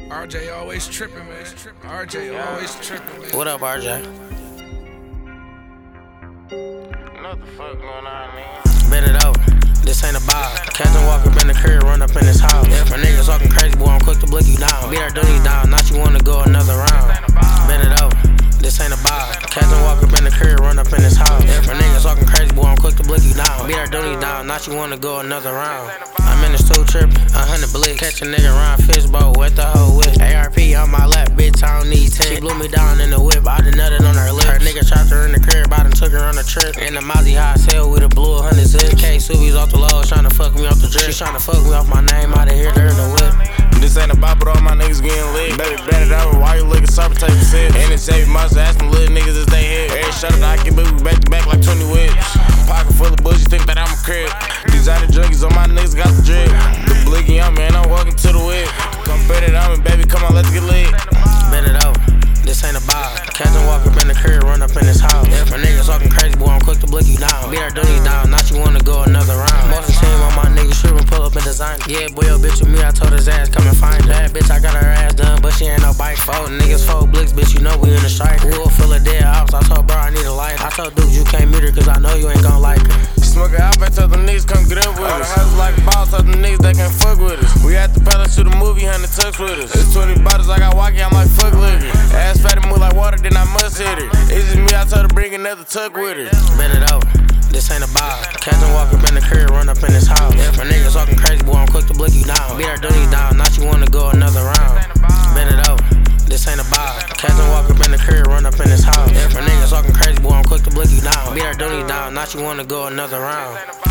RJ always tripping, man. RJ always tripping, man. What up, RJ? What the fuck going on, man? Bend it over. This ain't a ball. Captain walk up in the crib, run up in his house. If a nigga talking crazy, boy, I'm quick to blick you down. Beat our duty down, not you wanna go another round. Bend it over. This ain't a ball. Captain walk up in the crib, run up in his house. If a nigga talking crazy, boy, I'm quick to blick you down. Beat our duty down, not you wanna go another round. I'm in the stool trippin', 100 blitz. Catch a nigga round fishbowl, wet the whole whip. ARP on my lap, bitch, I don't need 10. She blew me down in the whip, I done nutted on her lip. Her nigga trapped her in the crib, I done took her on a trip. In the Mozzie high sale with a blue 100 zip. K Subies off the low, tryna fuck me off the drip. She tryna fuck me off my name, I done hear her in the whip. This ain't about, but all my niggas getting lit. Baby, bend it over while you looking serpent, take a sip. And it's Chevy Monster, ask them little niggas if they hit. Every shutter I can move back to back like 20 whips. Pocket full of bullshit, think that I'm a crib. These other junkies on my niggas got the drip. The blicky on me and I'm walking to the whip. Come bend it on me, baby, come on, let's get lit. Bend it over. This ain't a ball. Captain walk up in the crib, run up in his house. If a nigga talking crazy, boy, I'm quick to blick you down. Beat our duty down, not you wanna go another round. Most of the team on my niggas shootin', pull up and design. Yeah, boy, your bitch with me, I told his ass, come and find it. That bitch, I got her ass done, but she ain't no bike. Four niggas, 4 blicks, bitch, you know we in the strike. Wood full of dead ops, I told bro I need a light. I told dudes you can't meet her, cause I know you ain't gon' like her. Smoking out, I told them niggas come get up with us. Hustle like a boss, told them niggas they can't fuck with us. We at the palace to the movie, 100 tucks with us. It's 20 bottles, I got walkie, I'm like fuck liquor. Ass fat and move like water, then I must hit her. It's just me, I told her bring another tuck with her. Bend it over. This ain't a ball. Captain walk up in the crib, run up in his house. If a nigga talking crazy, boy, I'm quick to blick you down. Beat our duty down, not you wanna go another round. Bend it over. This ain't a ball. Captain walk up in the crib, run up in his house. If a nigga talking crazy, boy, I'm quick to blick you down. Beat our duty down, not you wanna go another round.